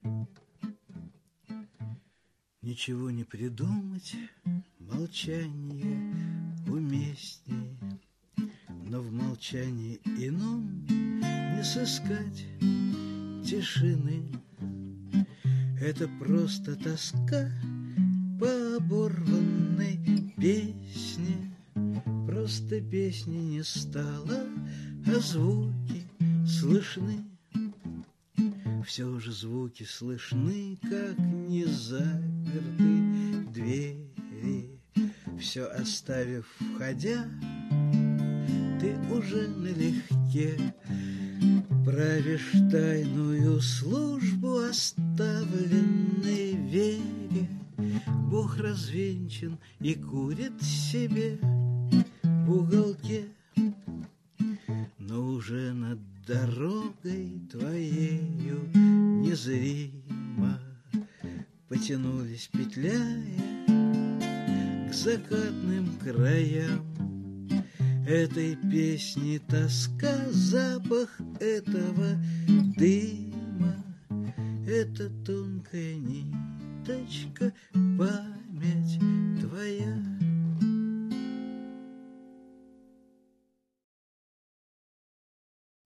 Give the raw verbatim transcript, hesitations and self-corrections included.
Ничего не придумать, молчание уместней, но в молчании ином не сыскать тишины. Это просто тоска по оборванной песне. Просто песни не стало, а звуки слышны. Все же звуки слышны, как не заперты двери. Все оставив, входя, ты уже налегке правишь тайную службу оставленной вере. Бог развенчан и курит себе в уголке, но уже над дорогой твоею незримо потянулись, петляя к закатным краям этой песни тоска, запах этого дыма, это тонкая ниточка, память